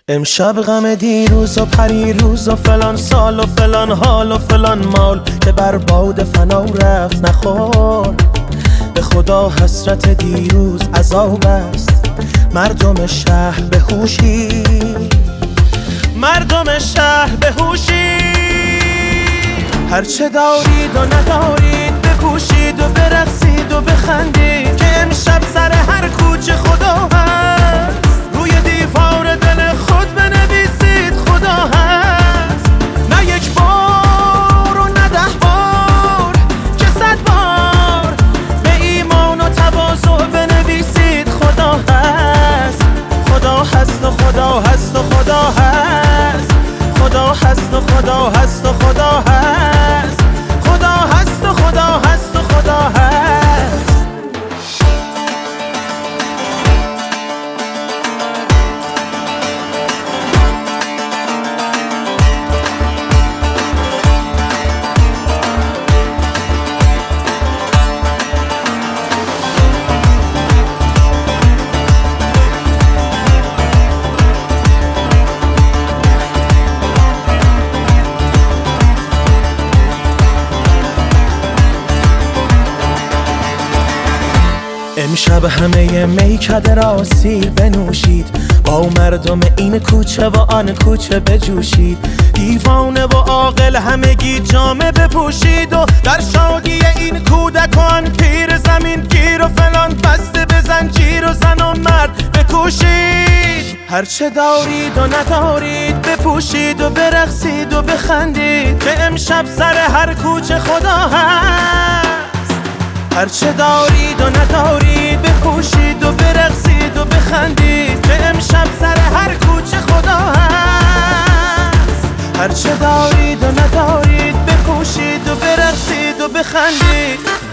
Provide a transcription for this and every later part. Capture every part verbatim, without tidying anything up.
امشب غم دیروز و پریروز و فلان سال و فلان حال و فلان مال که بر باد فنا رفت نخورد. به خدا حسرت دیروز عذاب است. مردم شهر به هوشی، مردم شهر به هوشی، هرچه دارید و ندارید بپوشید و برقصید و بخندید که امشب سر هر کوچه خدا هست. روی دیوار دل خود بنویسید خدا هست. نه یک بار و نه ده بار که صد بار به ایمان و تواضع بنویسید خدا هست. خدا هست و خدا هست و خدا هست. خدا هست و خدا هست و خدا هست. خدا هست و خدا هست و خدا هست. امشب همه میکده را سیر بنوشید، با مردم این کوچه و آن کوچه بجوشید. دیوانه و عاقل همگی جامه بپوشید و در شادی این کودک و آن پیر زمین گیر و فلان بسته به زنجیر و زن و مرد بکوشید. هرچه دارید و ندارید بپوشید و برقصید و بخندید که امشب سر هر کوچه خدا هست. هرچه دارید و ندارید بپوشید و برقصید و بخندید که امشب سر هر کوچه خدا هست. هرچه دارید و ندارید بپوشید و برقصید و بخندید.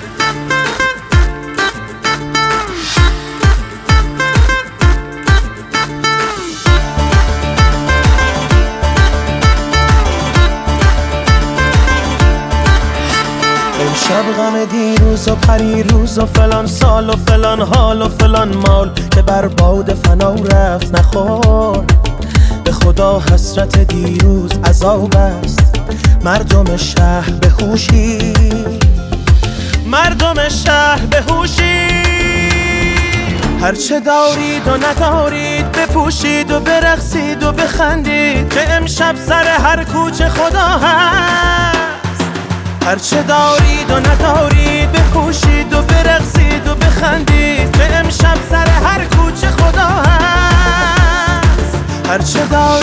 امشب غم دیروز و پریروز و فلان سال و فلان حال و فلان مال که بر باد فنا رفت نخورد. به خدا حسرت دیروز عذاب است. مردم شهر به هوشی، مردم شهر به هوشی، هرچه دارید و ندارید بپوشید و برقصید و بخندید که امشب سر هر کوچه خدا هست. هرچه دارید و ندارید بپوشید و برقصید و بخندید که امشب سر هر کوچه خدا هست. هرچه دارید